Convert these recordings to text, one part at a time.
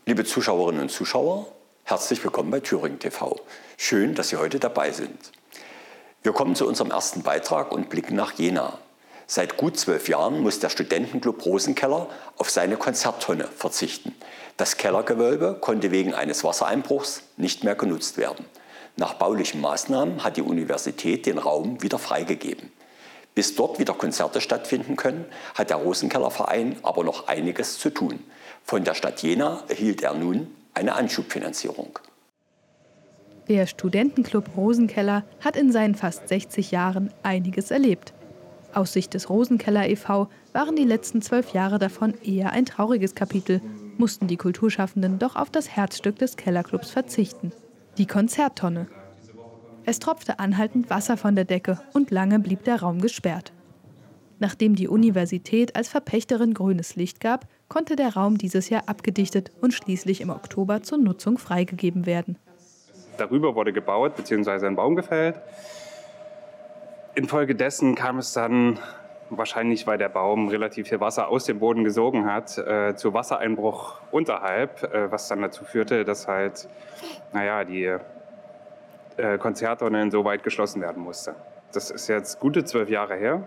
Liebe Zuschauerinnen und Zuschauer, herzlich willkommen bei Thüringen TV. Schön, dass Sie heute dabei sind. Wir kommen zu unserem ersten Beitrag und blicken nach Jena. Seit gut 12 Jahren muss der Studentenclub Rosenkeller auf seine Konzerttonne verzichten. Das Kellergewölbe konnte wegen eines Wassereinbruchs nicht mehr genutzt werden. Nach baulichen Maßnahmen hat die Universität den Raum wieder freigegeben. Bis dort wieder Konzerte stattfinden können, hat der Rosenkeller-Verein aber noch einiges zu tun. Von der Stadt Jena erhielt er nun eine Anschubfinanzierung. Der Studentenclub Rosenkeller hat in seinen fast 60 Jahren einiges erlebt. Aus Sicht des Rosenkeller e.V. waren die letzten 12 Jahre davon eher ein trauriges Kapitel, mussten die Kulturschaffenden doch auf das Herzstück des Kellerclubs verzichten: die Konzerttonne. Es tropfte anhaltend Wasser von der Decke und lange blieb der Raum gesperrt. Nachdem die Universität als Verpächterin grünes Licht gab, konnte der Raum dieses Jahr abgedichtet und schließlich im Oktober zur Nutzung freigegeben werden. Darüber wurde gebaut bzw. ein Baum gefällt. Infolgedessen kam es dann, wahrscheinlich weil der Baum relativ viel Wasser aus dem Boden gesogen hat, zu Wassereinbruch unterhalb, was dann dazu führte, dass halt, die Konzerttonne insoweit geschlossen werden musste. Das ist jetzt gute 12 Jahre her.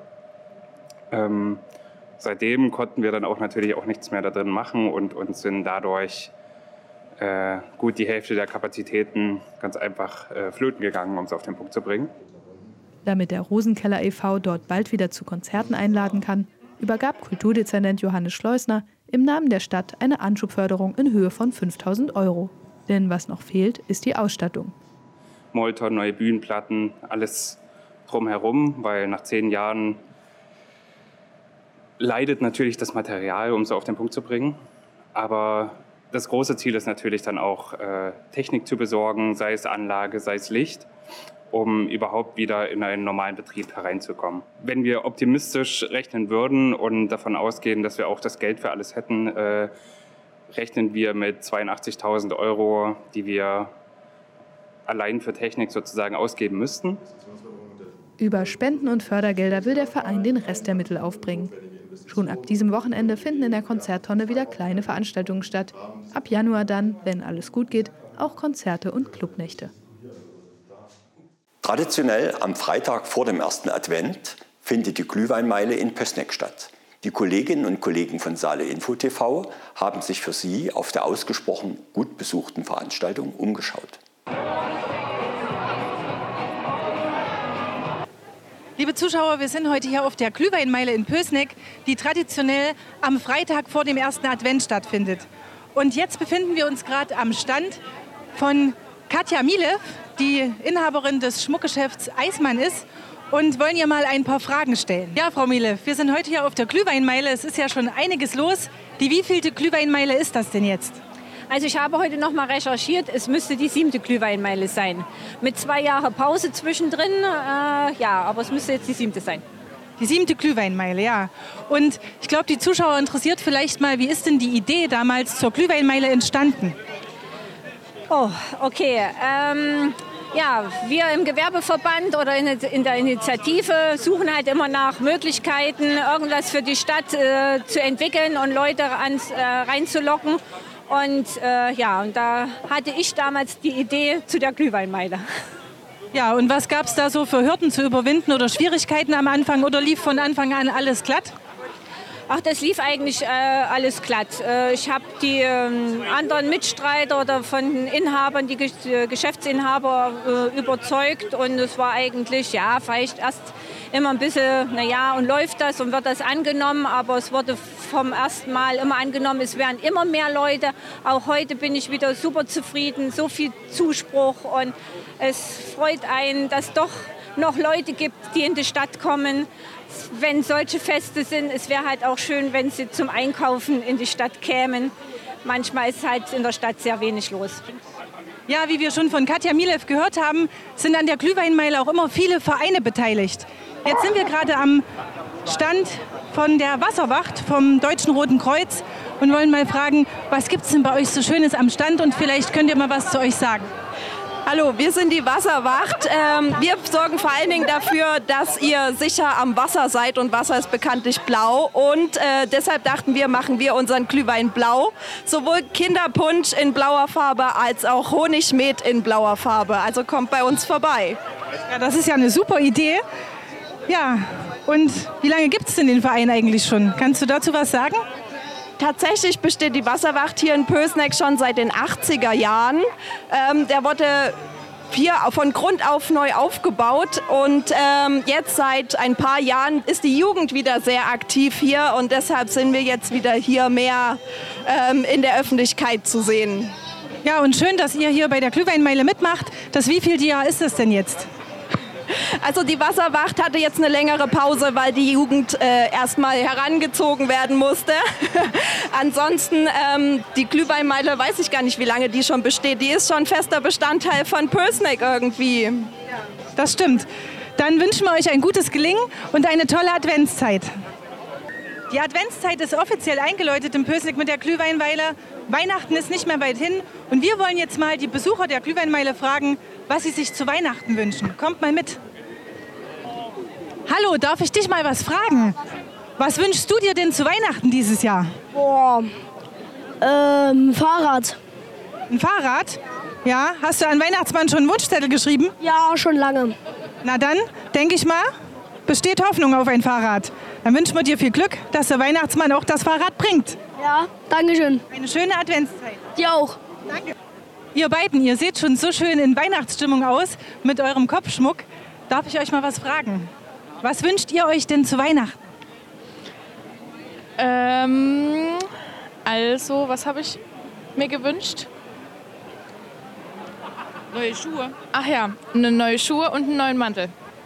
Seitdem konnten wir dann auch natürlich auch nichts mehr da drin machen und sind dadurch gut die Hälfte der Kapazitäten ganz einfach flöten gegangen, um es auf den Punkt zu bringen. Damit der Rosenkeller e.V. dort bald wieder zu Konzerten einladen kann, übergab Kulturdezernent Johannes Schleusner im Namen der Stadt eine Anschubförderung in Höhe von 5.000 €. Denn was noch fehlt, ist die Ausstattung. Molton, neue Bühnenplatten, alles drumherum, weil nach 10 Jahren leidet natürlich das Material, um es auf den Punkt zu bringen. Aber das große Ziel ist natürlich dann auch, Technik zu besorgen, sei es Anlage, sei es Licht, um überhaupt wieder in einen normalen Betrieb hereinzukommen. Wenn wir optimistisch rechnen würden und davon ausgehen, dass wir auch das Geld für alles hätten, rechnen wir mit 82.000 €, die wir allein für Technik sozusagen ausgeben müssten. Über Spenden und Fördergelder will der Verein den Rest der Mittel aufbringen. Schon ab diesem Wochenende finden in der Konzerttonne wieder kleine Veranstaltungen statt. Ab Januar dann, wenn alles gut geht, auch Konzerte und Clubnächte. Traditionell am Freitag vor dem ersten Advent findet die Glühweinmeile in Pößneck statt. Die Kolleginnen und Kollegen von Saale Info TV haben sich für Sie auf der ausgesprochen gut besuchten Veranstaltung umgeschaut. Liebe Zuschauer, wir sind heute hier auf der Glühweinmeile in Pößneck, die traditionell am Freitag vor dem ersten Advent stattfindet. Und jetzt befinden wir uns gerade am Stand von Katja Milev, die Inhaberin des Schmuckgeschäfts Eismann ist, und wollen ihr mal ein paar Fragen stellen. Ja, Frau Milev, wir sind heute hier auf der Glühweinmeile. Es ist ja schon einiges los. Die wievielte Glühweinmeile ist das denn jetzt? Also ich habe heute noch mal recherchiert, es müsste die 7. Glühweinmeile sein. Mit 2 Jahren Pause zwischendrin, aber es müsste jetzt die 7. sein. Die 7. Glühweinmeile, ja. Und ich glaube, die Zuschauer interessiert vielleicht mal, wie ist denn die Idee damals zur Glühweinmeile entstanden? Oh, okay. Wir im Gewerbeverband oder in der Initiative suchen halt immer nach Möglichkeiten, irgendwas für die Stadt zu entwickeln und Leute reinzulocken. Und da hatte ich damals die Idee zu der Glühweinmeile. Ja, und was gab es da so für Hürden zu überwinden oder Schwierigkeiten am Anfang oder lief von Anfang an alles glatt? Ach, das lief eigentlich alles glatt. Ich habe die anderen Mitstreiter oder von den Inhabern, die Geschäftsinhaber überzeugt und es war eigentlich, vielleicht erst immer ein bisschen, und läuft das und wird das angenommen, aber es wurde vom ersten Mal immer angenommen, es werden immer mehr Leute. Auch heute bin ich wieder super zufrieden, so viel Zuspruch und es freut einen, dass doch noch Leute gibt, die in die Stadt kommen. Wenn solche Feste sind, es wäre halt auch schön, wenn sie zum Einkaufen in die Stadt kämen. Manchmal ist halt in der Stadt sehr wenig los. Ja, wie wir schon von Katja Milev gehört haben, sind an der Glühweinmeile auch immer viele Vereine beteiligt. Jetzt sind wir gerade am Stand von der Wasserwacht vom Deutschen Roten Kreuz und wollen mal fragen, was gibt es denn bei euch so Schönes am Stand und vielleicht könnt ihr mal was zu euch sagen. Hallo, wir sind die Wasserwacht. Wir sorgen vor allen Dingen dafür, dass ihr sicher am Wasser seid und Wasser ist bekanntlich blau. Und deshalb dachten wir, machen wir unseren Glühwein blau. Sowohl Kinderpunsch in blauer Farbe als auch Honigmet in blauer Farbe. Also kommt bei uns vorbei. Ja, das ist ja eine super Idee. Ja, und wie lange gibt es denn den Verein eigentlich schon? Kannst du dazu was sagen? Tatsächlich besteht die Wasserwacht hier in Pößneck schon seit den 80er Jahren. Der wurde hier von Grund auf neu aufgebaut und jetzt seit ein paar Jahren ist die Jugend wieder sehr aktiv hier und deshalb sind wir jetzt wieder hier mehr in der Öffentlichkeit zu sehen. Ja, und schön, dass ihr hier bei der Glühweinmeile mitmacht. Das wievielte Jahr ist das denn jetzt? Also die Wasserwacht hatte jetzt eine längere Pause, weil die Jugend erstmal herangezogen werden musste. Ansonsten die Glühweinmeile, weiß ich gar nicht, wie lange die schon besteht. Die ist schon fester Bestandteil von Pößneck irgendwie. Ja, das stimmt. Dann wünschen wir euch ein gutes Gelingen und eine tolle Adventszeit. Die Adventszeit ist offiziell eingeläutet in Pößneck mit der Glühweinmeile. Weihnachten ist nicht mehr weit hin und wir wollen jetzt mal die Besucher der Glühweinmeile fragen, was sie sich zu Weihnachten wünschen. Kommt mal mit. Hallo, darf ich dich mal was fragen? Was wünschst du dir denn zu Weihnachten dieses Jahr? Boah, Fahrrad. Ein Fahrrad? Ja, hast du an Weihnachtsmann schon einen Wunschzettel geschrieben? Ja, schon lange. Na dann, denke ich mal, besteht Hoffnung auf ein Fahrrad. Dann wünschen wir dir viel Glück, dass der Weihnachtsmann auch das Fahrrad bringt. Ja, danke schön. Eine schöne Adventszeit. Dir auch. Danke. Ihr beiden, ihr seht schon so schön in Weihnachtsstimmung aus mit eurem Kopfschmuck. Darf ich euch mal was fragen? Was wünscht ihr euch denn zu Weihnachten? Also, was habe ich mir gewünscht? Neue Schuhe. Ach ja, neue Schuhe und einen neuen Mantel.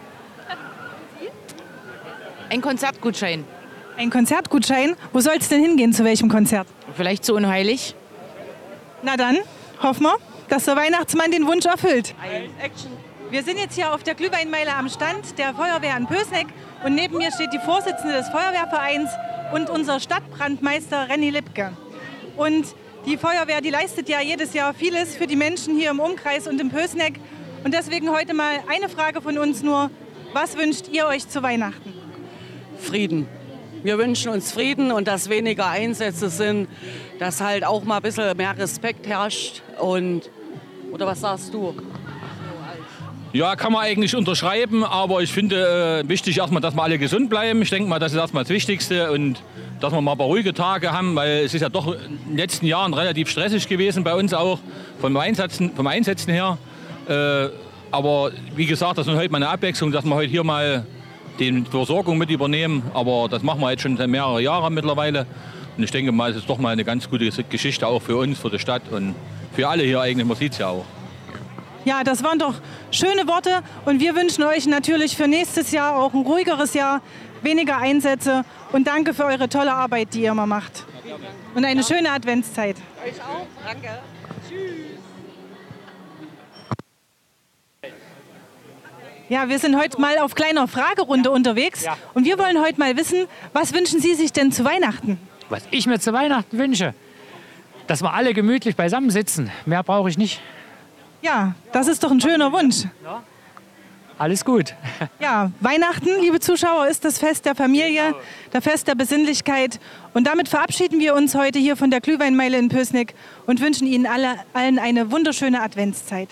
Ein Konzertgutschein. Ein Konzertgutschein? Wo soll es denn hingehen? Zu welchem Konzert? Vielleicht zu Unheilig. Na dann, hoffen wir, dass der Weihnachtsmann den Wunsch erfüllt. Wir sind jetzt hier auf der Glühweinmeile am Stand der Feuerwehr in Pößneck und neben mir steht die Vorsitzende des Feuerwehrvereins und unser Stadtbrandmeister Renny Lipke. Und die Feuerwehr, die leistet ja jedes Jahr vieles für die Menschen hier im Umkreis und in Pößneck. Und deswegen heute mal eine Frage von uns nur. Was wünscht ihr euch zu Weihnachten? Frieden. Wir wünschen uns Frieden und dass weniger Einsätze sind, dass halt auch mal ein bisschen mehr Respekt herrscht. Oder was sagst du? Ja, kann man eigentlich unterschreiben, aber ich finde wichtig erstmal, dass wir alle gesund bleiben. Ich denke mal, das ist erstmal das Wichtigste und dass wir mal ein paar ruhige Tage haben, weil es ist ja doch in den letzten Jahren relativ stressig gewesen bei uns auch, vom Einsetzen her. Aber wie gesagt, das ist heute mal eine Abwechslung, dass wir heute hier mal die Versorgung mit übernehmen. Aber das machen wir jetzt schon seit mehreren Jahren mittlerweile. Und ich denke mal, es ist doch mal eine ganz gute Geschichte auch für uns, für die Stadt und für alle hier eigentlich. Man sieht es ja auch. Ja, das waren doch schöne Worte und wir wünschen euch natürlich für nächstes Jahr auch ein ruhigeres Jahr, weniger Einsätze und danke für eure tolle Arbeit, die ihr immer macht. Und eine schöne Adventszeit. Euch auch, danke. Tschüss. Ja, wir sind heute mal auf kleiner Fragerunde unterwegs und wir wollen heute mal wissen, was wünschen Sie sich denn zu Weihnachten? Was ich mir zu Weihnachten wünsche, dass wir alle gemütlich beisammen sitzen. Mehr brauche ich nicht. Ja, das ist doch ein schöner Wunsch. Ja. Alles gut. Ja, Weihnachten, liebe Zuschauer, ist das Fest der Familie, der Fest der Besinnlichkeit. Und damit verabschieden wir uns heute hier von der Glühweinmeile in Pößneck und wünschen Ihnen allen eine wunderschöne Adventszeit.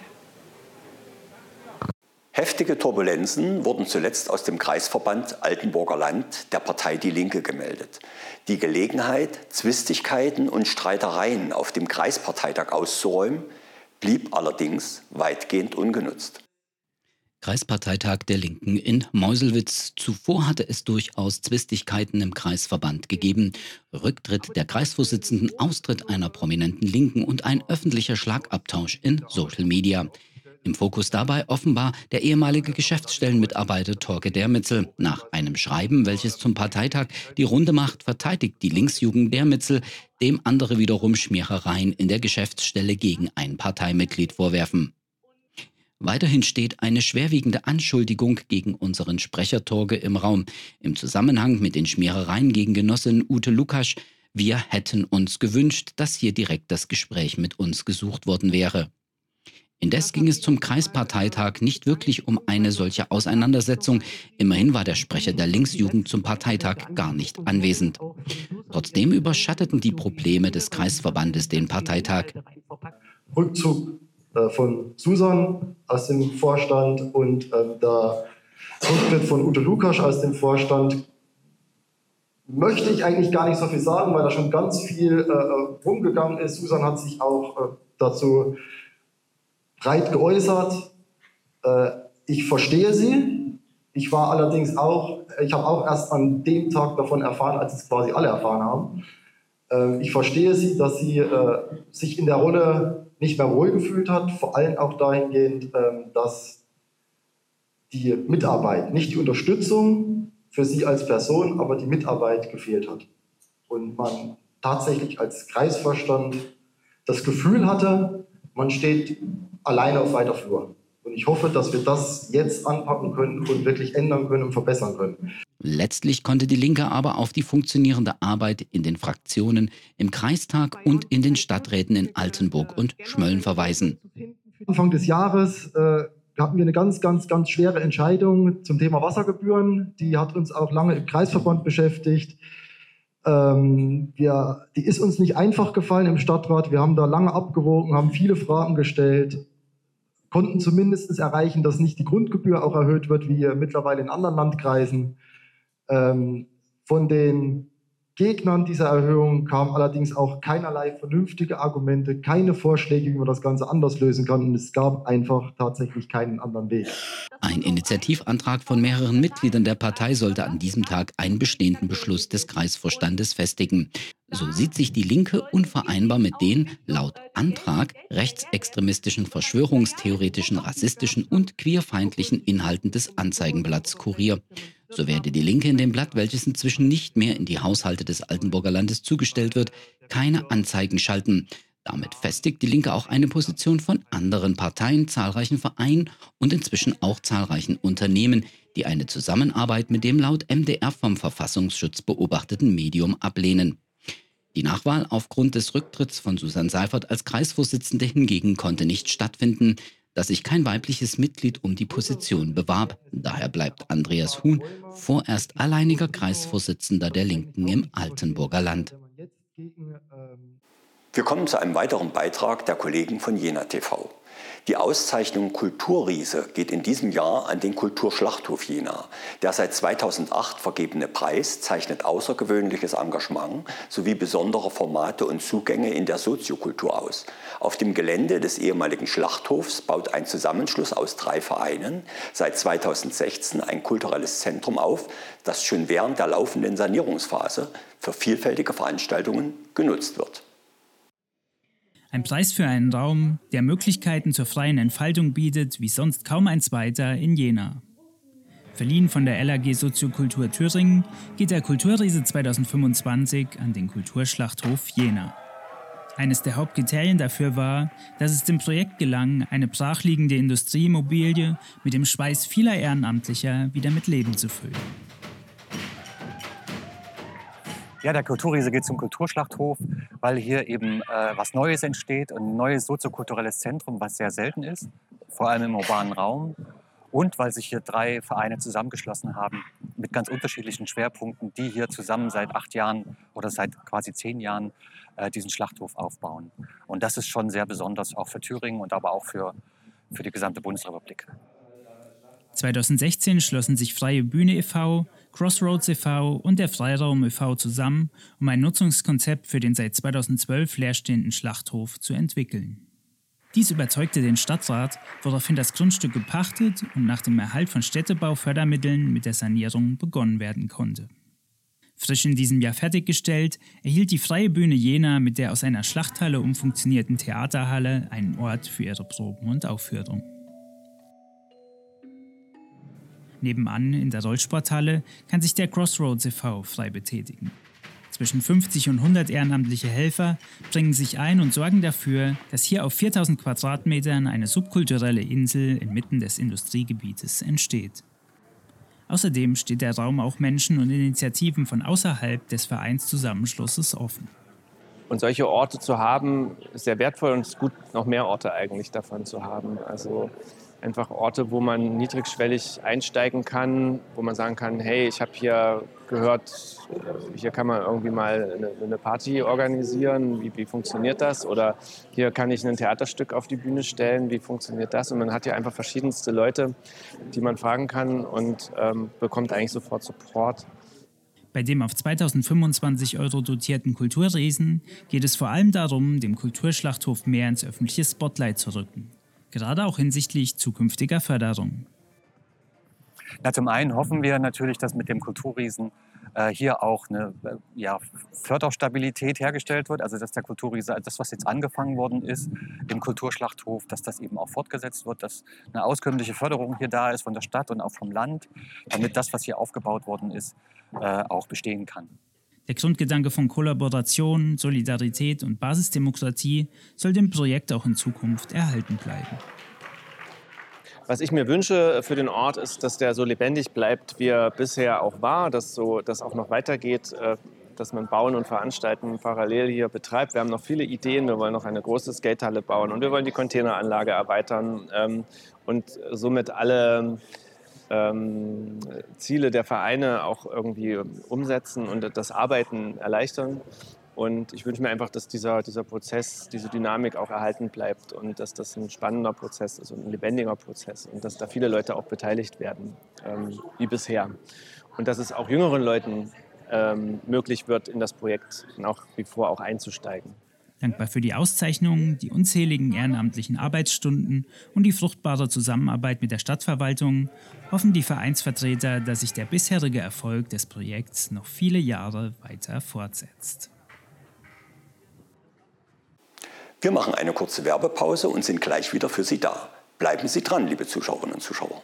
Heftige Turbulenzen wurden zuletzt aus dem Kreisverband Altenburger Land der Partei Die Linke gemeldet. Die Gelegenheit, Zwistigkeiten und Streitereien auf dem Kreisparteitag auszuräumen, blieb allerdings weitgehend ungenutzt. Kreisparteitag der Linken in Meuselwitz. Zuvor hatte es durchaus Zwistigkeiten im Kreisverband gegeben. Rücktritt der Kreisvorsitzenden, Austritt einer prominenten Linken und ein öffentlicher Schlagabtausch in Social Media. Im Fokus dabei offenbar der ehemalige Geschäftsstellenmitarbeiter Torge Dermitzel. Nach einem Schreiben, welches zum Parteitag die Runde macht, verteidigt die Linksjugend Dermitzel, dem andere wiederum Schmierereien in der Geschäftsstelle gegen ein Parteimitglied vorwerfen. Weiterhin steht eine schwerwiegende Anschuldigung gegen unseren Sprecher Torge im Raum. Im Zusammenhang mit den Schmierereien gegen Genossin Ute Lukasch. Wir hätten uns gewünscht, dass hier direkt das Gespräch mit uns gesucht worden wäre. Indes ging es zum Kreisparteitag nicht wirklich um eine solche Auseinandersetzung. Immerhin war der Sprecher der Linksjugend zum Parteitag gar nicht anwesend. Trotzdem überschatteten die Probleme des Kreisverbandes den Parteitag. Rückzug von Susan aus dem Vorstand und der Rücktritt von Ute Lukasch aus dem Vorstand. Möchte ich eigentlich gar nicht so viel sagen, weil da schon ganz viel rumgegangen ist. Susan hat sich auch dazu breit geäußert. Ich verstehe sie. Ich war allerdings ich habe auch erst an dem Tag davon erfahren, als es quasi alle erfahren haben. Ich verstehe sie, dass sie sich in der Rolle nicht mehr wohl gefühlt hat, vor allem auch dahingehend, dass die Mitarbeit, nicht die Unterstützung für sie als Person, aber die Mitarbeit gefehlt hat. Und man tatsächlich als Kreisvorstand das Gefühl hatte, man steht alleine auf weiter Flur. Und ich hoffe, dass wir das jetzt anpacken können und wirklich ändern können und verbessern können. Letztlich konnte die Linke aber auf die funktionierende Arbeit in den Fraktionen, im Kreistag und in den Stadträten in Altenburg und Schmölln verweisen. Anfang des Jahres hatten wir eine ganz, ganz, ganz schwere Entscheidung zum Thema Wassergebühren. Die hat uns auch lange im Kreisverband beschäftigt. Die ist uns nicht einfach gefallen im Stadtrat. Wir haben da lange abgewogen, haben viele Fragen gestellt, konnten zumindest erreichen, dass nicht die Grundgebühr auch erhöht wird, wie mittlerweile in anderen Landkreisen. Von den Gegnern dieser Erhöhung kamen allerdings auch keinerlei vernünftige Argumente, keine Vorschläge, wie man das Ganze anders lösen kann. Und es gab einfach tatsächlich keinen anderen Weg. Ein Initiativantrag von mehreren Mitgliedern der Partei sollte an diesem Tag einen bestehenden Beschluss des Kreisvorstandes festigen. So sieht sich die Linke unvereinbar mit den, laut Antrag, rechtsextremistischen, verschwörungstheoretischen, rassistischen und queerfeindlichen Inhalten des Anzeigenblatts Kurier. So werde die Linke in dem Blatt, welches inzwischen nicht mehr in die Haushalte des Altenburger Landes zugestellt wird, keine Anzeigen schalten. Damit festigt die Linke auch eine Position von anderen Parteien, zahlreichen Vereinen und inzwischen auch zahlreichen Unternehmen, die eine Zusammenarbeit mit dem laut MdR vom Verfassungsschutz beobachteten Medium ablehnen. Die Nachwahl aufgrund des Rücktritts von Susan Seifert als Kreisvorsitzende hingegen konnte nicht stattfinden, da sich kein weibliches Mitglied um die Position bewarb. Daher bleibt Andreas Huhn vorerst alleiniger Kreisvorsitzender der Linken im Altenburger Land. Wir kommen zu einem weiteren Beitrag der Kollegen von Jena TV. Die Auszeichnung Kulturriese geht in diesem Jahr an den Kulturschlachthof Jena. Der seit 2008 vergebene Preis zeichnet außergewöhnliches Engagement sowie besondere Formate und Zugänge in der Soziokultur aus. Auf dem Gelände des ehemaligen Schlachthofs baut ein Zusammenschluss aus 3 Vereinen seit 2016 ein kulturelles Zentrum auf, das schon während der laufenden Sanierungsphase für vielfältige Veranstaltungen genutzt wird. Ein Preis für einen Raum, der Möglichkeiten zur freien Entfaltung bietet, wie sonst kaum ein zweiter in Jena. Verliehen von der LAG Soziokultur Thüringen geht der Kulturriese 2025 an den Kulturschlachthof Jena. Eines der Hauptkriterien dafür war, dass es dem Projekt gelang, eine brachliegende Industrieimmobilie mit dem Schweiß vieler Ehrenamtlicher wieder mit Leben zu füllen. Ja, der Kulturriese geht zum Kulturschlachthof, weil hier eben was Neues entsteht, ein neues soziokulturelles Zentrum, was sehr selten ist, vor allem im urbanen Raum. Und weil sich hier 3 Vereine zusammengeschlossen haben mit ganz unterschiedlichen Schwerpunkten, die hier zusammen seit 8 Jahren oder seit quasi 10 Jahren diesen Schlachthof aufbauen. Und das ist schon sehr besonders, auch für Thüringen und aber auch für die gesamte Bundesrepublik. 2016 schlossen sich Freie Bühne e.V., Crossroads e.V. und der Freiraum e.V. zusammen, um ein Nutzungskonzept für den seit 2012 leerstehenden Schlachthof zu entwickeln. Dies überzeugte den Stadtrat, woraufhin das Grundstück gepachtet und nach dem Erhalt von Städtebaufördermitteln mit der Sanierung begonnen werden konnte. Frisch in diesem Jahr fertiggestellt, erhielt die Freie Bühne Jena mit der aus einer Schlachthalle umfunktionierten Theaterhalle einen Ort für ihre Proben und Aufführungen. Nebenan in der Rollsporthalle kann sich der Crossroads e.V. frei betätigen. Zwischen 50 und 100 ehrenamtliche Helfer bringen sich ein und sorgen dafür, dass hier auf 4000 Quadratmetern eine subkulturelle Insel inmitten des Industriegebietes entsteht. Außerdem steht der Raum auch Menschen und Initiativen von außerhalb des Vereinszusammenschlusses offen. Und solche Orte zu haben, ist sehr wertvoll und es ist gut, noch mehr Orte eigentlich davon zu haben. Also einfach Orte, wo man niedrigschwellig einsteigen kann, wo man sagen kann, hey, ich habe hier gehört, hier kann man irgendwie mal eine Party organisieren, wie funktioniert das? Oder hier kann ich ein Theaterstück auf die Bühne stellen, wie funktioniert das? Und man hat hier einfach verschiedenste Leute, die man fragen kann und bekommt eigentlich sofort Support. Bei dem auf 2025 € dotierten Kulturriesen geht es vor allem darum, dem Kulturschlachthof mehr ins öffentliche Spotlight zu rücken. Gerade auch hinsichtlich zukünftiger Förderung. Na, zum einen hoffen wir natürlich, dass mit dem Kulturriesen hier auch eine Förderstabilität hergestellt wird. Also dass der Kulturriese, das was jetzt angefangen worden ist im Kulturschlachthof, dass das eben auch fortgesetzt wird, dass eine auskömmliche Förderung hier da ist von der Stadt und auch vom Land, damit das, was hier aufgebaut worden ist, auch bestehen kann. Der Grundgedanke von Kollaboration, Solidarität und Basisdemokratie soll dem Projekt auch in Zukunft erhalten bleiben. Was ich mir wünsche für den Ort ist, dass der so lebendig bleibt, wie er bisher auch war, dass das auch noch weitergeht, dass man Bauen und Veranstalten parallel hier betreibt. Wir haben noch viele Ideen, wir wollen noch eine große Skatehalle bauen und wir wollen die Containeranlage erweitern und somit alle Ziele der Vereine auch irgendwie umsetzen und das Arbeiten erleichtern. Und ich wünsche mir einfach, dass dieser Prozess, diese Dynamik auch erhalten bleibt und dass das ein spannender Prozess ist und ein lebendiger Prozess und dass da viele Leute auch beteiligt werden, wie bisher. Und dass es auch jüngeren Leuten möglich wird, in das Projekt nach wie vor auch einzusteigen. Dankbar für die Auszeichnungen, die unzähligen ehrenamtlichen Arbeitsstunden und die fruchtbare Zusammenarbeit mit der Stadtverwaltung hoffen die Vereinsvertreter, dass sich der bisherige Erfolg des Projekts noch viele Jahre weiter fortsetzt. Wir machen eine kurze Werbepause und sind gleich wieder für Sie da. Bleiben Sie dran, liebe Zuschauerinnen und Zuschauer.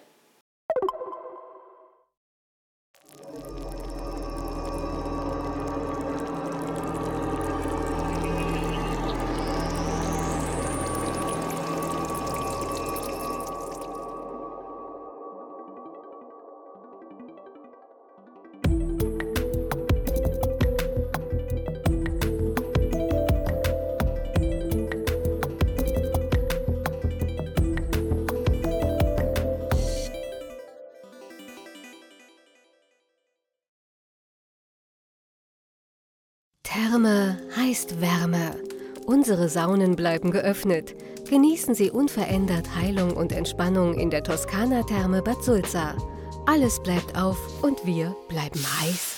Therme heißt Wärme. Unsere Saunen bleiben geöffnet. Genießen Sie unverändert Heilung und Entspannung in der Toskana-Therme Bad Sulza. Alles bleibt auf und wir bleiben heiß.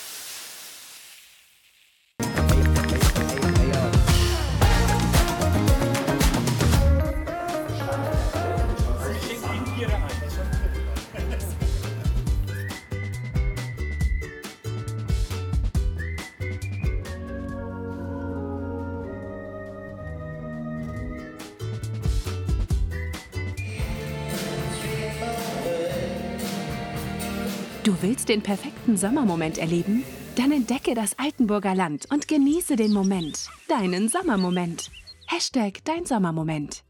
Du willst den perfekten Sommermoment erleben? Dann entdecke das Altenburger Land und genieße den Moment. Deinen Sommermoment. #dein Sommermoment.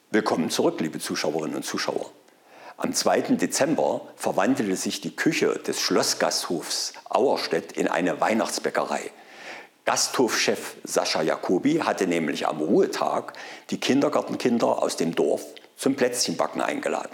Willkommen zurück, liebe Zuschauerinnen und Zuschauer. Am 2. Dezember verwandelte sich die Küche des Schlossgasthofs Auerstedt in eine Weihnachtsbäckerei. Gasthofchef Sascha Jacobi hatte nämlich am Ruhetag die Kindergartenkinder aus dem Dorf zum Plätzchenbacken eingeladen.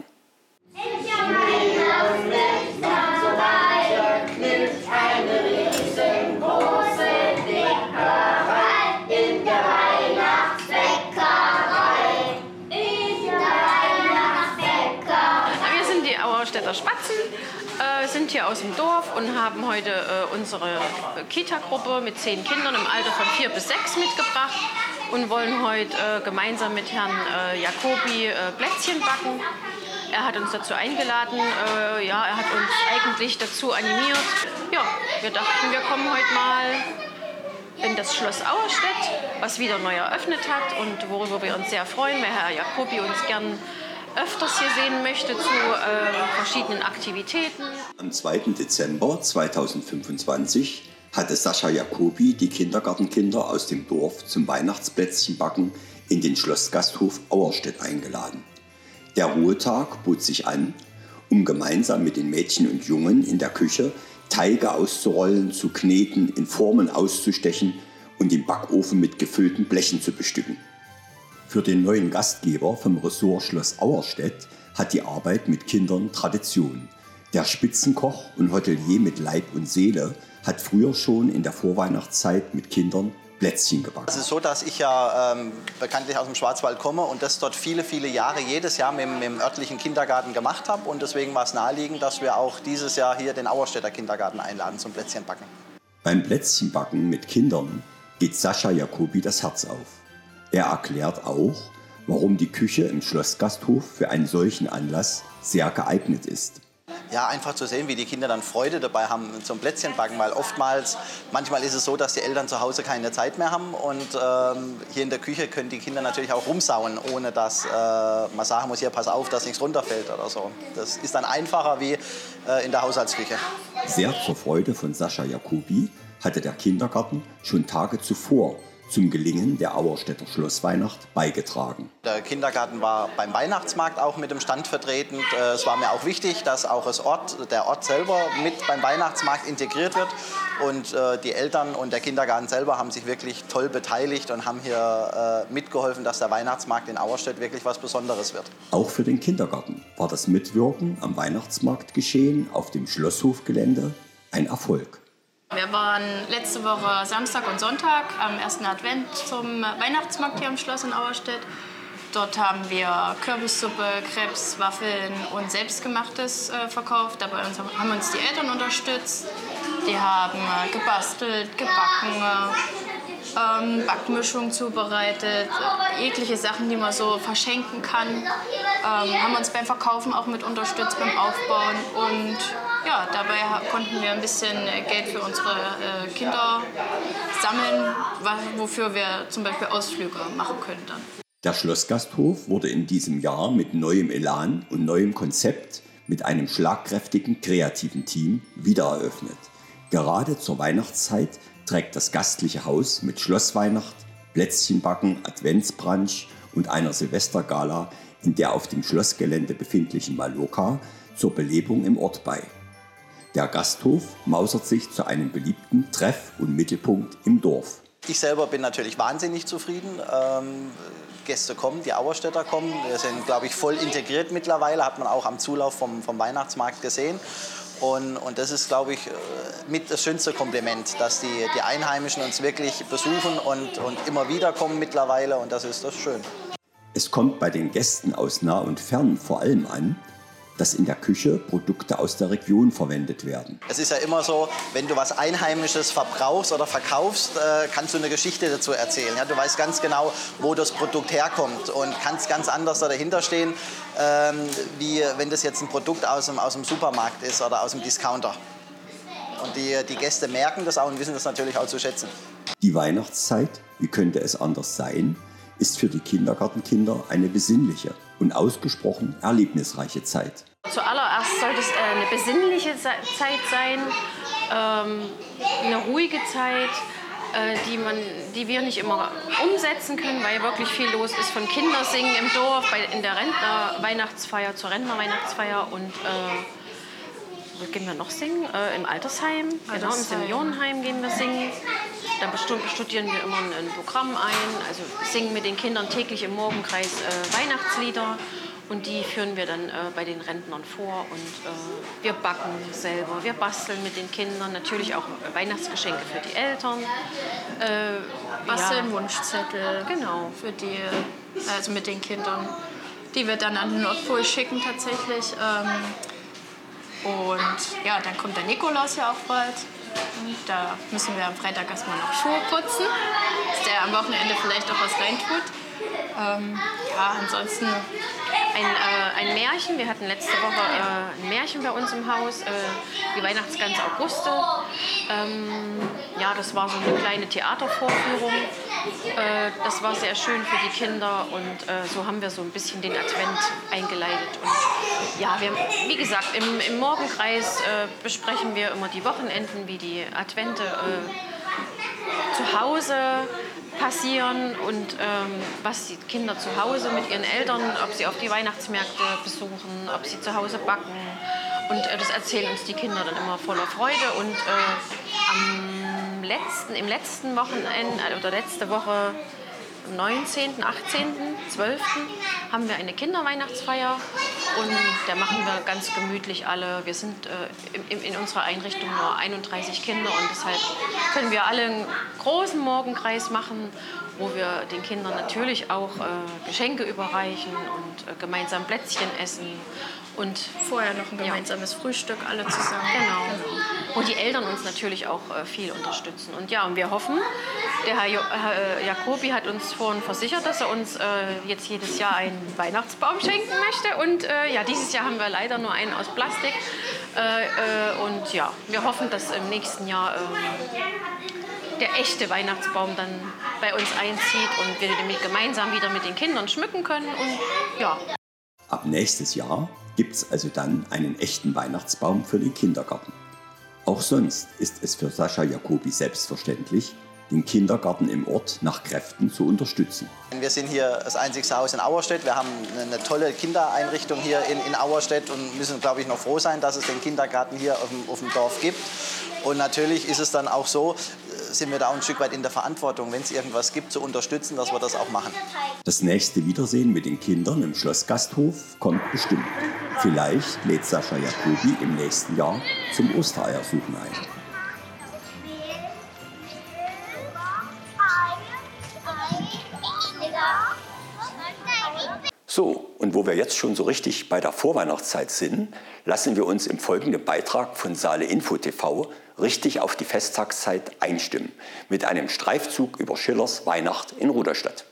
Auerstädter Spatzen, sind hier aus dem Dorf und haben heute unsere Kita-Gruppe mit 10 Kindern im Alter von 4 bis 6 mitgebracht und wollen heute gemeinsam mit Herrn Jacobi Plätzchen backen. Er hat uns dazu eingeladen, er hat uns eigentlich dazu animiert. Ja, wir dachten, wir kommen heute mal in das Schloss Auerstedt, was wieder neu eröffnet hat und worüber wir uns sehr freuen, weil Herr Jacobi uns gern öfters hier sehen möchte zu verschiedenen Aktivitäten. Am 2. Dezember 2025 hatte Sascha Jacobi die Kindergartenkinder aus dem Dorf zum Weihnachtsplätzchenbacken in den Schlossgasthof Auerstedt eingeladen. Der Ruhetag bot sich an, um gemeinsam mit den Mädchen und Jungen in der Küche Teige auszurollen, zu kneten, in Formen auszustechen und den Backofen mit gefüllten Blechen zu bestücken. Für den neuen Gastgeber vom Ressort Schloss Auerstedt hat die Arbeit mit Kindern Tradition. Der Spitzenkoch und Hotelier mit Leib und Seele hat früher schon in der Vorweihnachtszeit mit Kindern Plätzchen gebacken. Es ist so, dass ich ja bekanntlich aus dem Schwarzwald komme und das dort viele, viele Jahre jedes Jahr mit dem örtlichen Kindergarten gemacht habe. Und deswegen war es naheliegend, dass wir auch dieses Jahr hier den Auerstädter Kindergarten einladen zum Plätzchenbacken. Beim Plätzchenbacken mit Kindern geht Sascha Jacobi das Herz auf. Er erklärt auch, warum die Küche im Schlossgasthof für einen solchen Anlass sehr geeignet ist. Ja, einfach zu sehen, wie die Kinder dann Freude dabei haben zum Plätzchenbacken, weil manchmal ist es so, dass die Eltern zu Hause keine Zeit mehr haben und hier in der Küche können die Kinder natürlich auch rumsauen, ohne dass man sagen muss, hier pass auf, dass nichts runterfällt oder so. Das ist dann einfacher wie in der Haushaltsküche. Sehr zur Freude von Sascha Jacobi hatte der Kindergarten schon Tage zuvor zum Gelingen der Auerstädter Schlossweihnacht beigetragen. Der Kindergarten war beim Weihnachtsmarkt auch mit dem Stand vertreten. Es war mir auch wichtig, dass auch der Ort selber mit beim Weihnachtsmarkt integriert wird. Und die Eltern und der Kindergarten selber haben sich wirklich toll beteiligt und haben hier mitgeholfen, dass der Weihnachtsmarkt in Auerstedt wirklich was Besonderes wird. Auch für den Kindergarten war das Mitwirken am Weihnachtsmarktgeschehen auf dem Schlosshofgelände ein Erfolg. Wir waren letzte Woche Samstag und Sonntag am 1. Advent zum Weihnachtsmarkt hier am Schloss in Auerstedt. Dort haben wir Kürbissuppe, Crepes, Waffeln und Selbstgemachtes verkauft. Dabei haben uns die Eltern unterstützt. Die haben gebastelt, gebacken, Backmischung zubereitet, jegliche Sachen, die man so verschenken kann. Haben uns beim Verkaufen auch mit unterstützt, beim Aufbauen. Und ja, dabei konnten wir ein bisschen Geld für unsere Kinder sammeln, wofür wir zum Beispiel Ausflüge machen können dann. Der Schlossgasthof wurde in diesem Jahr mit neuem Elan und neuem Konzept mit einem schlagkräftigen, kreativen Team wiedereröffnet. Gerade zur Weihnachtszeit trägt das gastliche Haus mit Schlossweihnacht, Plätzchenbacken, Adventsbrunch und einer Silvestergala in der auf dem Schlossgelände befindlichen Maloka zur Belebung im Ort bei. Der Gasthof mausert sich zu einem beliebten Treff- und Mittelpunkt im Dorf. Ich selber bin natürlich wahnsinnig zufrieden. Gäste kommen, die Auerstädter kommen. Wir sind, glaube ich, voll integriert mittlerweile, hat man auch am Zulauf vom Weihnachtsmarkt gesehen. Und das ist, glaube ich, mit das schönste Kompliment, dass die Einheimischen uns wirklich besuchen und immer wieder kommen mittlerweile. Und das ist schön. Es kommt bei den Gästen aus nah und fern vor allem an, dass in der Küche Produkte aus der Region verwendet werden. Es ist ja immer so, wenn du was Einheimisches verbrauchst oder verkaufst, kannst du eine Geschichte dazu erzählen. Ja, du weißt ganz genau, wo das Produkt herkommt und kannst ganz anders dahinter stehen, wie wenn das jetzt ein Produkt aus dem Supermarkt ist oder aus dem Discounter. Und die Gäste merken das auch und wissen das natürlich auch zu schätzen. Die Weihnachtszeit, wie könnte es anders sein, ist für die Kindergartenkinder eine besinnliche und ausgesprochen erlebnisreiche Zeit. Zuallererst sollte es eine besinnliche Zeit sein, eine ruhige Zeit, die wir nicht immer umsetzen können, weil wirklich viel los ist von Kindersingen im Dorf, in der Rentner-Weihnachtsfeier zur Rentner-Weihnachtsfeier und wo gehen wir noch singen? Im Altersheim, genau, im Seniorenheim gehen wir singen. Dann studieren wir immer ein Programm ein, also singen mit den Kindern täglich im Morgenkreis Weihnachtslieder. Und die führen wir dann bei den Rentnern vor und wir backen selber, wir basteln mit den Kindern, natürlich auch Weihnachtsgeschenke für die Eltern. Basteln Wunschzettel genau. Für die, also mit den Kindern, die wir dann an den Nordpol schicken tatsächlich. Und ja, dann kommt der Nikolaus ja auch bald. Und da müssen wir am Freitag erstmal noch Schuhe putzen, dass der am Wochenende vielleicht auch was reintut. Ja, ansonsten ein Märchen. Wir hatten letzte Woche ein Märchen bei uns im Haus, die Weihnachtsgans Auguste. Ja, das war so eine kleine Theatervorführung. Das war sehr schön für die Kinder und so haben wir so ein bisschen den Advent eingeleitet. Und ja, wie gesagt, im Morgenkreis besprechen wir immer die Wochenenden, wie die Advente zu Hause passieren und was die Kinder zu Hause mit ihren Eltern, ob sie auf die Weihnachtsmärkte besuchen, ob sie zu Hause backen. Und das erzählen uns die Kinder dann immer voller Freude. Und im letzten Wochenende oder letzte Woche, am 19., 18., 12. haben wir eine Kinderweihnachtsfeier und da machen wir ganz gemütlich alle. Wir sind in unserer Einrichtung nur 31 Kinder und deshalb können wir alle einen großen Morgenkreis machen, wo wir den Kindern natürlich auch Geschenke überreichen und gemeinsam Plätzchen essen. Und vorher noch ein gemeinsames Frühstück, alle zusammen. Genau. Und die Eltern uns natürlich auch viel unterstützen. Und ja, und wir hoffen, der Herr Jacobi hat uns vorhin versichert, dass er uns jetzt jedes Jahr einen Weihnachtsbaum schenken möchte. Und ja, dieses Jahr haben wir leider nur einen aus Plastik. Und ja, wir hoffen, dass im nächsten Jahr der echte Weihnachtsbaum dann bei uns einzieht und wir den gemeinsam wieder mit den Kindern schmücken können. Und ja. Ab nächstes Jahr gibt es also dann einen echten Weihnachtsbaum für den Kindergarten. Auch sonst ist es für Sascha Jacobi selbstverständlich, den Kindergarten im Ort nach Kräften zu unterstützen. Wir sind hier das einzigste Haus in Auerstedt. Wir haben eine tolle Kindereinrichtung hier in Auerstedt und müssen, glaube ich, noch froh sein, dass es den Kindergarten hier auf dem Dorf gibt. Und natürlich ist es dann auch so, sind wir da auch ein Stück weit in der Verantwortung, wenn es irgendwas gibt, zu unterstützen, dass wir das auch machen. Das nächste Wiedersehen mit den Kindern im Schlossgasthof kommt bestimmt. Vielleicht lädt Sascha Jacobi im nächsten Jahr zum Ostereiersuchen ein. So, und wo wir jetzt schon so richtig bei der Vorweihnachtszeit sind, lassen wir uns im folgenden Beitrag von Saale Info TV richtig auf die Festtagszeit einstimmen. Mit einem Streifzug über Schillers Weihnacht in Rudolstadt.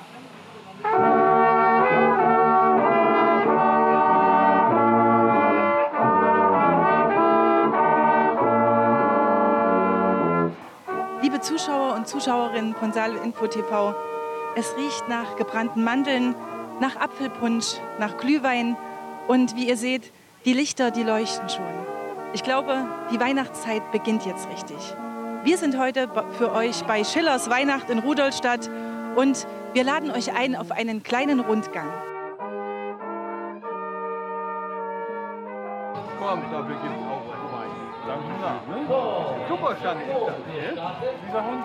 Liebe Zuschauer und Zuschauerinnen von Saale Info TV, es riecht nach gebrannten Mandeln, nach Apfelpunsch, nach Glühwein und wie ihr seht, die Lichter, die leuchten schon. Ich glaube, die Weihnachtszeit beginnt jetzt richtig. Wir sind heute für euch bei Schillers Weihnacht in Rudolstadt und wir laden euch ein auf einen kleinen Rundgang. Komm, da beginnt auch vorbei. Danke, ne? Super stand ich da. Dieser Hund?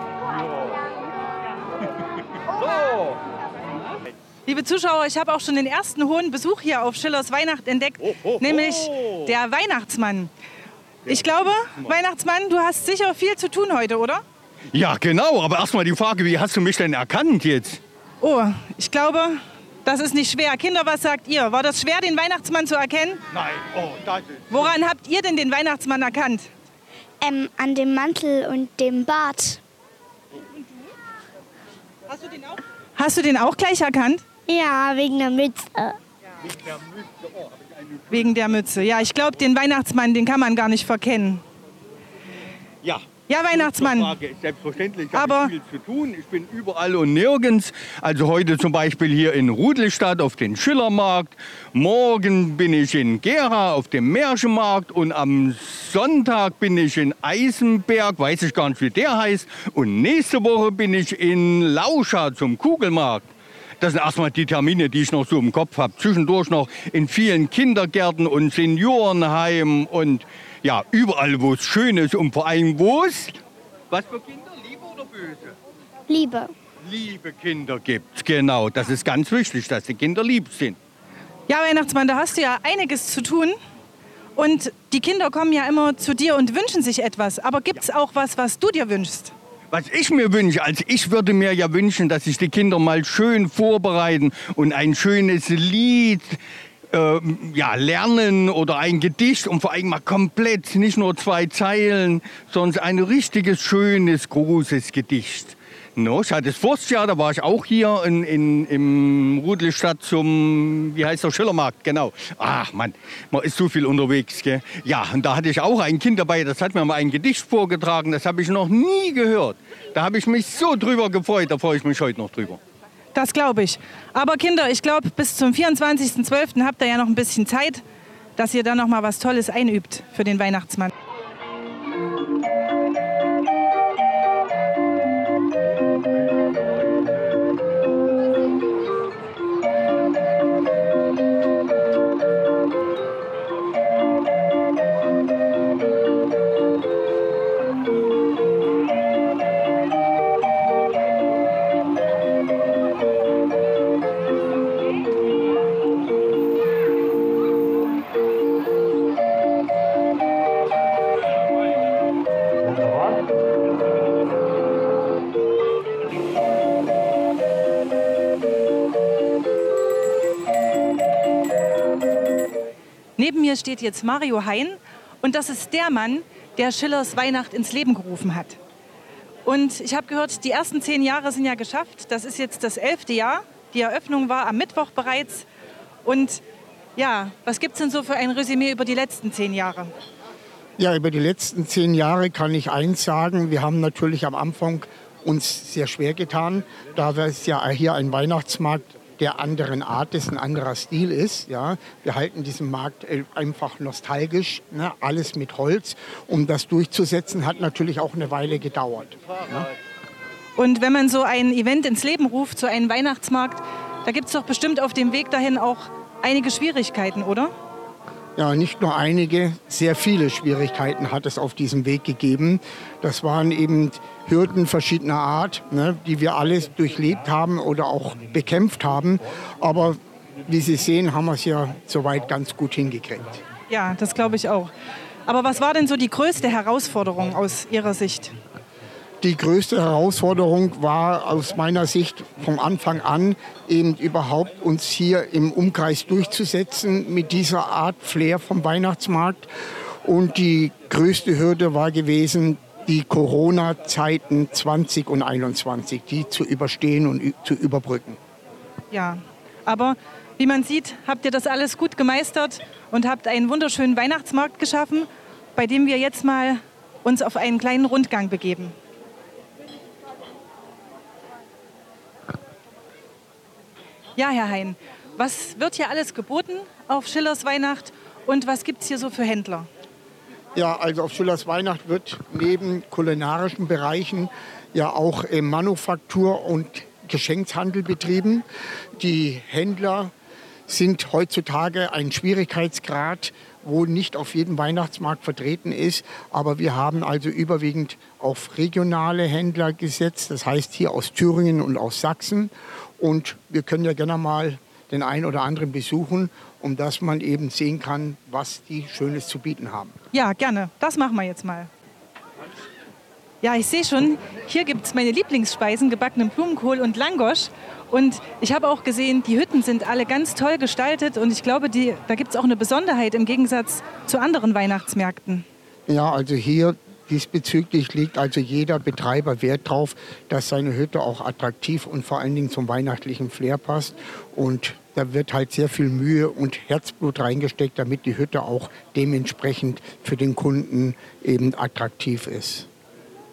Ja. So. Liebe Zuschauer, ich habe auch schon den ersten hohen Besuch hier auf Schillers Weihnacht entdeckt, nämlich der Weihnachtsmann. Ich glaube, Weihnachtsmann, du hast sicher viel zu tun heute, oder? Ja, genau, aber erstmal die Frage, wie hast du mich denn erkannt jetzt? Oh, ich glaube, das ist nicht schwer. Kinder, was sagt ihr? War das schwer, den Weihnachtsmann zu erkennen? Nein, das ist... Woran habt ihr denn den Weihnachtsmann erkannt? An dem Mantel und dem Bart. Hast du den auch gleich erkannt? Ja, wegen der Mütze. Wegen der Mütze. Ja, ich glaube, den Weihnachtsmann, den kann man gar nicht verkennen. Ja. Ja, Weihnachtsmann. Selbstverständlich, ich habe viel zu tun. Ich bin überall und nirgends. Also heute zum Beispiel hier in Rudolstadt auf den Schillermarkt. Morgen bin ich in Gera auf dem Märchenmarkt. Und am Sonntag bin ich in Eisenberg, weiß ich gar nicht, wie der heißt. Und nächste Woche bin ich in Lauscha zum Kugelmarkt. Das sind erstmal die Termine, die ich noch so im Kopf habe. Zwischendurch noch in vielen Kindergärten und Seniorenheimen und ja, überall, wo es schön ist und vor allem, wo es, was für Kinder, Liebe oder Böse? Liebe. Liebe Kinder gibt, genau. Das ist ganz wichtig, dass die Kinder lieb sind. Ja, Weihnachtsmann, da hast du ja einiges zu tun. Und die Kinder kommen ja immer zu dir und wünschen sich etwas. Aber gibt es auch was du dir wünschst? Was ich mir wünsche, also ich würde mir ja wünschen, dass sich die Kinder mal schön vorbereiten und ein schönes Lied lernen oder ein Gedicht und vor allem mal komplett, nicht nur 2 Zeilen, sondern ein richtiges, schönes, großes Gedicht. No, ich hatte das Forstjahr, da war ich auch hier im Rudolstadt zum, wie heißt der, Schillermarkt, genau. Ach Mann, man ist so viel unterwegs, gell? Ja, und da hatte ich auch ein Kind dabei, das hat mir mal ein Gedicht vorgetragen, das habe ich noch nie gehört. Da habe ich mich so drüber gefreut, da freue ich mich heute noch drüber. Das glaube ich. Aber Kinder, ich glaube, bis zum 24.12. habt ihr ja noch ein bisschen Zeit, dass ihr da noch mal was Tolles einübt für den Weihnachtsmann. Neben mir steht jetzt Mario Hein und das ist der Mann, der Schillers Weihnacht ins Leben gerufen hat. Und ich habe gehört, die ersten 10 Jahre sind ja geschafft. Das ist jetzt das 11. Jahr. Die Eröffnung war am Mittwoch bereits. Und ja, was gibt es denn so für ein Resümee über die letzten 10 Jahre? Ja, über die letzten 10 Jahre kann ich eins sagen. Wir haben natürlich am Anfang uns sehr schwer getan, da es ja hier ein Weihnachtsmarkt der anderen Art ist, ein anderer Stil ist. Ja. Wir halten diesen Markt einfach nostalgisch, ne, alles mit Holz. Um das durchzusetzen, hat natürlich auch eine Weile gedauert. Ne. Und wenn man so ein Event ins Leben ruft, so einen Weihnachtsmarkt, da gibt es doch bestimmt auf dem Weg dahin auch einige Schwierigkeiten, oder? Ja, nicht nur einige, sehr viele Schwierigkeiten hat es auf diesem Weg gegeben. Das waren eben Hürden verschiedener Art, ne, die wir alles durchlebt haben oder auch bekämpft haben. Aber wie Sie sehen, haben wir es ja soweit ganz gut hingekriegt. Ja, das glaube ich auch. Aber was war denn so die größte Herausforderung aus Ihrer Sicht? Die größte Herausforderung war aus meiner Sicht vom Anfang an, eben überhaupt uns hier im Umkreis durchzusetzen mit dieser Art Flair vom Weihnachtsmarkt. Und die größte Hürde war gewesen, die Corona-Zeiten 20 und 21, die zu überstehen und zu überbrücken. Ja, aber wie man sieht, habt ihr das alles gut gemeistert und habt einen wunderschönen Weihnachtsmarkt geschaffen, bei dem wir jetzt mal uns auf einen kleinen Rundgang begeben. Ja, Herr Hein, was wird hier alles geboten auf Schillers Weihnacht und was gibt es hier so für Händler? Ja, also auf Schillers Weihnacht wird neben kulinarischen Bereichen ja auch Manufaktur und Geschenkshandel betrieben. Die Händler sind heutzutage ein Schwierigkeitsgrad, wo nicht auf jedem Weihnachtsmarkt vertreten ist. Aber wir haben also überwiegend auf regionale Händler gesetzt, das heißt hier aus Thüringen und aus Sachsen. Und wir können ja gerne mal den einen oder anderen besuchen, um dass man eben sehen kann, was die Schönes zu bieten haben. Ja, gerne. Das machen wir jetzt mal. Ja, ich sehe schon, hier gibt es meine Lieblingsspeisen, gebackenen Blumenkohl und Langosch. Und ich habe auch gesehen, die Hütten sind alle ganz toll gestaltet. Und ich glaube, da gibt es auch eine Besonderheit im Gegensatz zu anderen Weihnachtsmärkten. Ja, also hier diesbezüglich legt also jeder Betreiber Wert drauf, dass seine Hütte auch attraktiv und vor allen Dingen zum weihnachtlichen Flair passt. Und da wird halt sehr viel Mühe und Herzblut reingesteckt, damit die Hütte auch dementsprechend für den Kunden eben attraktiv ist.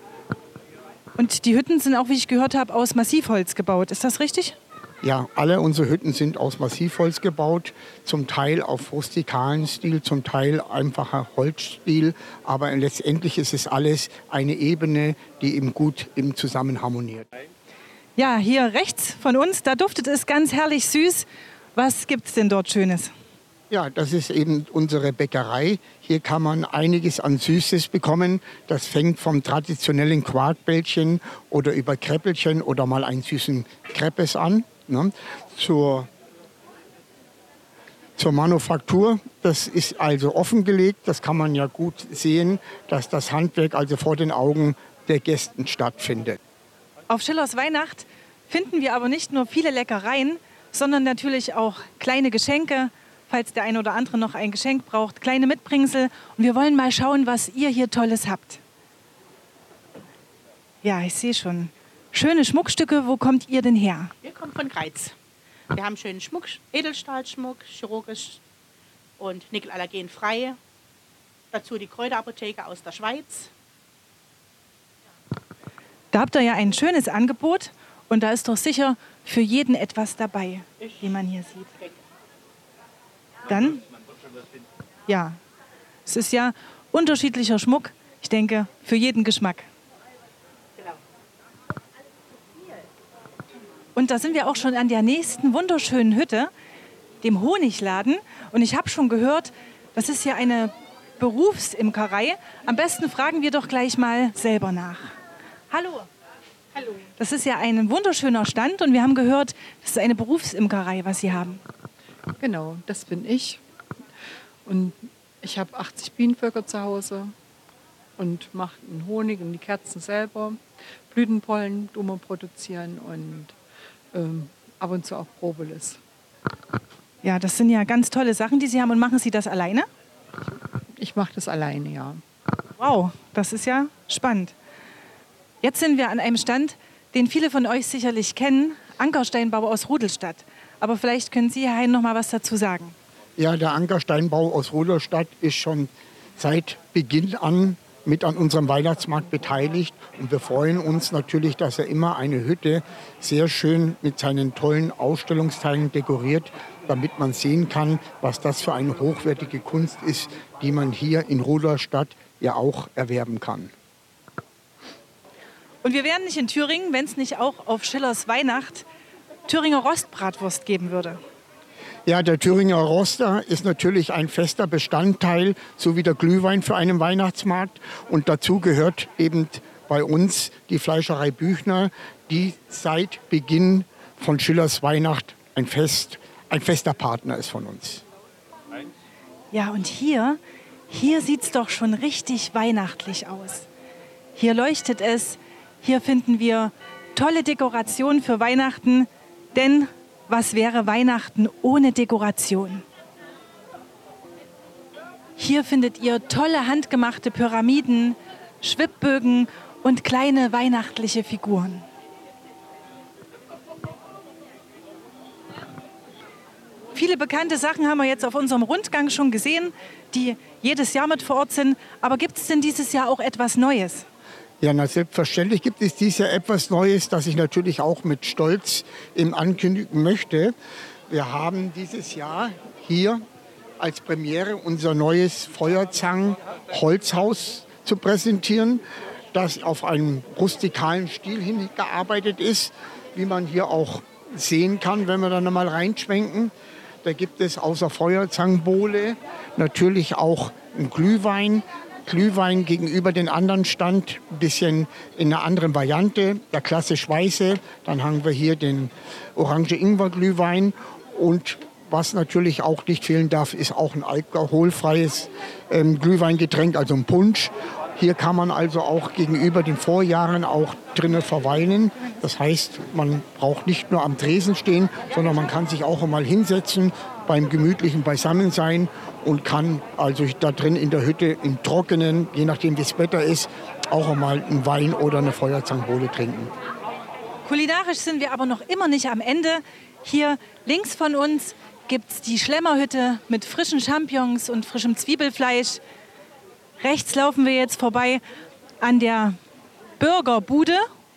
Und die Hütten sind auch, wie ich gehört habe, aus Massivholz gebaut. Ist das richtig? Ja, alle unsere Hütten sind aus Massivholz gebaut, zum Teil auf rustikalen Stil, zum Teil einfacher Holzstil. Aber letztendlich ist es alles eine Ebene, die eben gut zusammen harmoniert. Ja, hier rechts von uns, da duftet es ganz herrlich süß. Was gibt es denn dort Schönes? Ja, das ist eben unsere Bäckerei. Hier kann man einiges an Süßes bekommen. Das fängt vom traditionellen Quarkbällchen oder über Kräppelchen oder mal einen süßen Crepes an. Ne? Zur Manufaktur, das ist also offengelegt. Das kann man ja gut sehen, dass das Handwerk also vor den Augen der Gästen stattfindet. Auf Schillers Weihnacht finden wir aber nicht nur viele Leckereien, sondern natürlich auch kleine Geschenke, falls der eine oder andere noch ein Geschenk braucht, kleine Mitbringsel. Und wir wollen mal schauen, was ihr hier Tolles habt. Ja, ich sehe schon. Schöne Schmuckstücke, wo kommt ihr denn her? Wir kommen von Greiz. Wir haben schönen Schmuck, Edelstahlschmuck, chirurgisch und nickelallergenfrei. Dazu die Kräuterapotheke aus der Schweiz. Da habt ihr ja ein schönes Angebot und da ist doch sicher für jeden etwas dabei, wie man hier sieht. Dann, ja, es ist ja unterschiedlicher Schmuck, ich denke, für jeden Geschmack. Und da sind wir auch schon an der nächsten wunderschönen Hütte, dem Honigladen. Und ich habe schon gehört, das ist ja eine Berufsimkerei. Am besten fragen wir doch gleich mal selber nach. Hallo. Hallo. Das ist ja ein wunderschöner Stand und wir haben gehört, das ist eine Berufsimkerei, was Sie haben. Genau, das bin ich. Und ich habe 80 Bienenvölker zu Hause und mache den Honig und die Kerzen selber. Blütenpollen tun wir produzieren und ab und zu auch Propolis. Ja, das sind ja ganz tolle Sachen, die Sie haben. Und machen Sie das alleine? Ich mache das alleine, ja. Wow, das ist ja spannend. Jetzt sind wir an einem Stand, den viele von euch sicherlich kennen, Ankersteinbau aus Rudolstadt. Aber vielleicht können Sie, Herr Hein, noch mal was dazu sagen. Ja, der Ankersteinbau aus Rudolstadt ist schon seit Beginn an mit an unserem Weihnachtsmarkt beteiligt. Und wir freuen uns natürlich, dass er immer eine Hütte sehr schön mit seinen tollen Ausstellungsteilen dekoriert, damit man sehen kann, was das für eine hochwertige Kunst ist, die man hier in Rudolstadt ja auch erwerben kann. Und wir wären nicht in Thüringen, wenn es nicht auch auf Schillers Weihnacht Thüringer Rostbratwurst geben würde. Ja, der Thüringer Roster ist natürlich ein fester Bestandteil, so wie der Glühwein für einen Weihnachtsmarkt. Und dazu gehört eben bei uns die Fleischerei Büchner, die seit Beginn von Schillers Weihnacht ein fester Partner ist von uns. Ja, und hier sieht es doch schon richtig weihnachtlich aus. Hier leuchtet es, hier finden wir tolle Dekorationen für Weihnachten, denn was wäre Weihnachten ohne Dekoration? Hier findet ihr tolle handgemachte Pyramiden, Schwibbögen und kleine weihnachtliche Figuren. Viele bekannte Sachen haben wir jetzt auf unserem Rundgang schon gesehen, die jedes Jahr mit vor Ort sind. Aber gibt es denn dieses Jahr auch etwas Neues? Ja, na, selbstverständlich gibt es dieses Jahr etwas Neues, das ich natürlich auch mit Stolz ankündigen möchte. Wir haben dieses Jahr hier als Premiere unser neues Feuerzangen-Holzhaus zu präsentieren, das auf einem rustikalen Stil hingearbeitet ist, wie man hier auch sehen kann, wenn wir da noch mal reinschwenken. Da gibt es außer Feuerzangenbowle natürlich auch einen Glühwein. Glühwein gegenüber den anderen Stand, ein bisschen in einer anderen Variante, der klassisch weiße. Dann haben wir hier den Orange-Ingwer-Glühwein. Und was natürlich auch nicht fehlen darf, ist auch ein alkoholfreies Glühweingetränk, also ein Punsch. Hier kann man also auch gegenüber den Vorjahren auch drinnen verweilen. Das heißt, man braucht nicht nur am Tresen stehen, sondern man kann sich auch einmal hinsetzen beim gemütlichen Beisammensein und kann also da drin in der Hütte im Trockenen, je nachdem wie das Wetter ist, auch einmal einen Wein oder eine Feuerzangenbowle trinken. Kulinarisch sind wir aber noch immer nicht am Ende. Hier links von uns gibt es die Schlemmerhütte mit frischen Champignons und frischem Zwiebelfleisch. Rechts laufen wir jetzt vorbei an der Burgerbude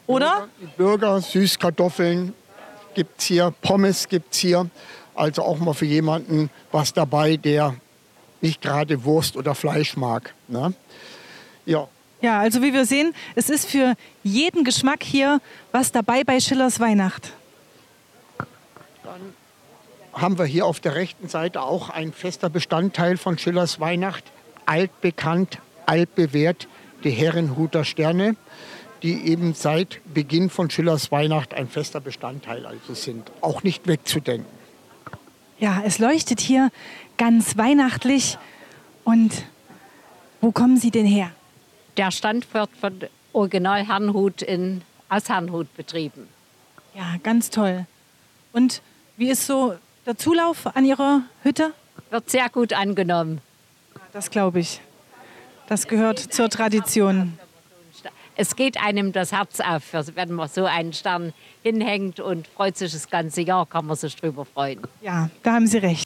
oder? Die Burger, Süßkartoffeln gibt es hier, Pommes gibt es hier. Also auch mal für jemanden was dabei, der nicht gerade Wurst oder Fleisch mag. Ne? Ja. Ja, also wie wir sehen, es ist für jeden Geschmack hier was dabei bei Schillers Weihnacht. Dann haben wir hier auf der rechten Seite auch ein fester Bestandteil von Schillers Weihnacht. Altbekannt, altbewährt, die Herrenhuter Sterne, die eben seit Beginn von Schillers Weihnacht ein fester Bestandteil also sind. Auch nicht wegzudenken. Ja, es leuchtet hier ganz weihnachtlich. Und wo kommen Sie denn her? Der Stand wird von Original Herrnhut aus Herrnhut betrieben. Ja, ganz toll. Und wie ist so der Zulauf an Ihrer Hütte? Wird sehr gut angenommen. Das glaube ich. Das gehört zur Tradition. Es geht einem das Herz auf, wenn man so einen Stern hinhängt und freut sich das ganze Jahr, kann man sich drüber freuen. Ja, da haben Sie recht.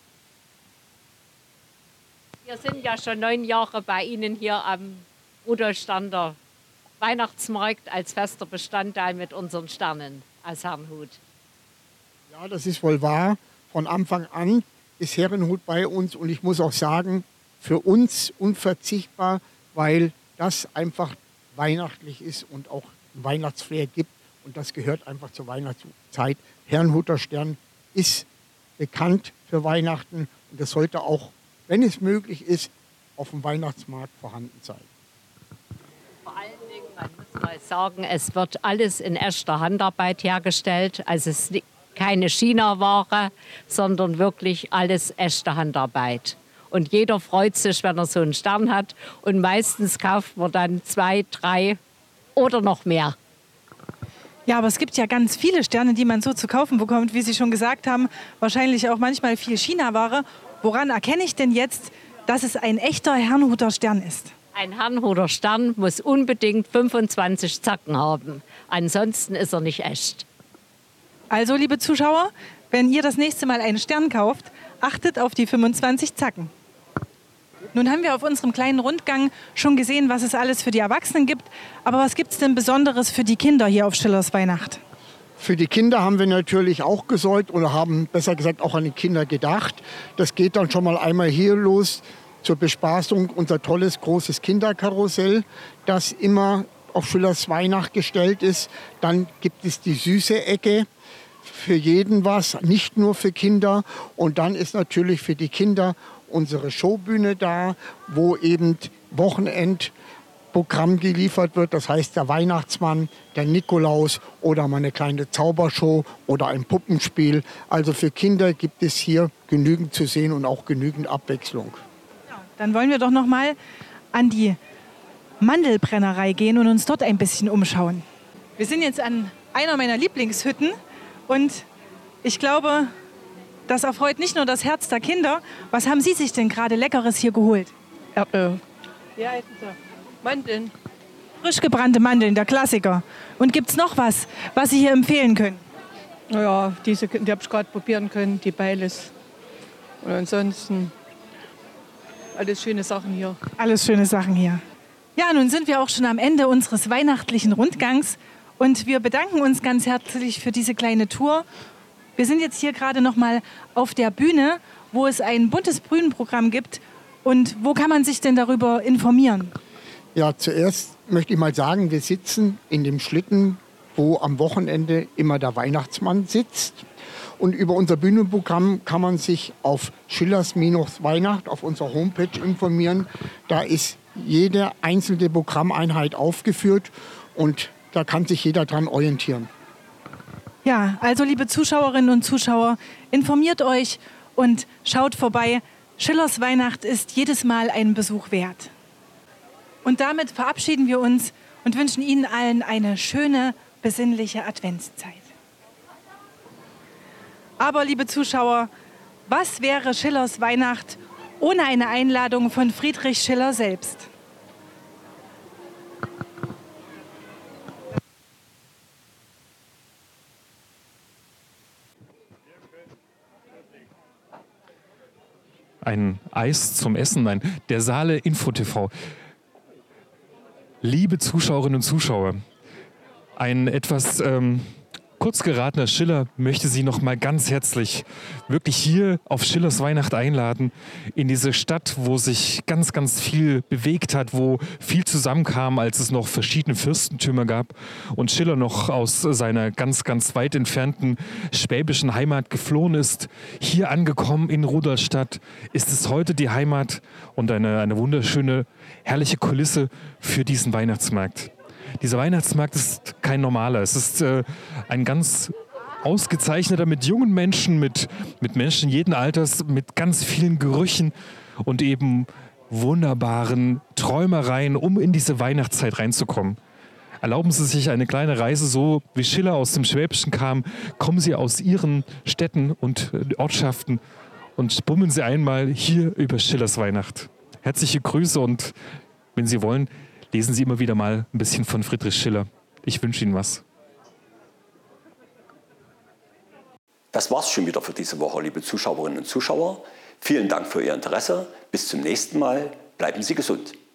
Wir sind ja schon 9 Jahre bei Ihnen hier am Rudolfstander Weihnachtsmarkt als fester Bestandteil mit unseren Sternen aus Herrnhut. Ja, das ist wohl wahr. Von Anfang an ist Herrenhut bei uns und ich muss auch sagen, für uns unverzichtbar, weil das einfach weihnachtlich ist und auch ein Weihnachtsflair gibt und das gehört einfach zur Weihnachtszeit. Herrenhuter Stern ist bekannt für Weihnachten und das sollte auch, wenn es möglich ist, auf dem Weihnachtsmarkt vorhanden sein. Vor allen Dingen, man muss mal sagen, es wird alles in echter Handarbeit hergestellt. Also es ist keine China-Ware, sondern wirklich alles echte Handarbeit. Und jeder freut sich, wenn er so einen Stern hat. Und meistens kauft man dann 2, 3 oder noch mehr. Ja, aber es gibt ja ganz viele Sterne, die man so zu kaufen bekommt, wie Sie schon gesagt haben. Wahrscheinlich auch manchmal viel China-Ware. Woran erkenne ich denn jetzt, dass es ein echter Herrnhuter Stern ist? Ein Herrnhuter Stern muss unbedingt 25 Zacken haben. Ansonsten ist er nicht echt. Also, liebe Zuschauer, wenn ihr das nächste Mal einen Stern kauft, achtet auf die 25 Zacken. Nun haben wir auf unserem kleinen Rundgang schon gesehen, was es alles für die Erwachsenen gibt. Aber was gibt es denn Besonderes für die Kinder hier auf Schillers Weihnacht? Für die Kinder haben wir natürlich auch gesorgt oder haben besser gesagt auch an die Kinder gedacht. Das geht dann schon mal einmal hier los zur Bespaßung, unser tolles großes Kinderkarussell, das immer auf Schillers Weihnacht gestellt ist. Dann gibt es die süße Ecke, für jeden was, nicht nur für Kinder. Und dann ist natürlich für die Kinder unsere Showbühne da, wo eben Wochenendprogramm geliefert wird. Das heißt der Weihnachtsmann, der Nikolaus oder mal eine kleine Zaubershow oder ein Puppenspiel. Also für Kinder gibt es hier genügend zu sehen und auch genügend Abwechslung. Dann wollen wir doch noch mal an die Mandelbrennerei gehen und uns dort ein bisschen umschauen. Wir sind jetzt an einer meiner Lieblingshütten und ich glaube, das erfreut nicht nur das Herz der Kinder. Was haben Sie sich denn gerade Leckeres hier geholt? Erdbeer. Ja, Mandeln. Frisch gebrannte Mandeln, der Klassiker. Und gibt es noch was, was Sie hier empfehlen können? Ja, die habe ich gerade probieren können, die Beiles. Und ansonsten alles schöne Sachen hier. Alles schöne Sachen hier. Ja, nun sind wir auch schon am Ende unseres weihnachtlichen Rundgangs und wir bedanken uns ganz herzlich für diese kleine Tour. Wir sind jetzt hier gerade noch mal auf der Bühne, wo es ein buntes Bühnenprogramm gibt. Und wo kann man sich denn darüber informieren? Ja, zuerst möchte ich mal sagen, wir sitzen in dem Schlitten, wo am Wochenende immer der Weihnachtsmann sitzt. Und über unser Bühnenprogramm kann man sich auf Schillers-Weihnacht auf unserer Homepage informieren. Da ist jede einzelne Programmeinheit aufgeführt und da kann sich jeder dran orientieren. Ja, also liebe Zuschauerinnen und Zuschauer, informiert euch und schaut vorbei. Schillers Weihnacht ist jedes Mal einen Besuch wert. Und damit verabschieden wir uns und wünschen Ihnen allen eine schöne, besinnliche Adventszeit. Aber liebe Zuschauer, was wäre Schillers Weihnacht ohne eine Einladung von Friedrich Schiller selbst? Ein Eis zum Essen? Nein, der Saale Info TV. Liebe Zuschauerinnen und Zuschauer, Ein etwas kurz geratener Schiller möchte Sie noch mal ganz herzlich wirklich hier auf Schillers Weihnacht einladen, in diese Stadt, wo sich ganz, ganz viel bewegt hat, wo viel zusammenkam, als es noch verschiedene Fürstentümer gab und Schiller noch aus seiner ganz, ganz weit entfernten schwäbischen Heimat geflohen ist. Hier angekommen in Rudolstadt ist es heute die Heimat und eine wunderschöne, herrliche Kulisse für diesen Weihnachtsmarkt. Dieser Weihnachtsmarkt ist kein normaler. Es ist ein ganz ausgezeichneter mit jungen Menschen, mit Menschen jeden Alters, mit ganz vielen Gerüchen und eben wunderbaren Träumereien, um in diese Weihnachtszeit reinzukommen. Erlauben Sie sich eine kleine Reise, so wie Schiller aus dem Schwäbischen kam. Kommen Sie aus Ihren Städten und Ortschaften und bummeln Sie einmal hier über Schillers Weihnacht. Herzliche Grüße und wenn Sie wollen, lesen Sie immer wieder mal ein bisschen von Friedrich Schiller. Ich wünsche Ihnen was. Das war's schon wieder für diese Woche, liebe Zuschauerinnen und Zuschauer. Vielen Dank für Ihr Interesse. Bis zum nächsten Mal. Bleiben Sie gesund.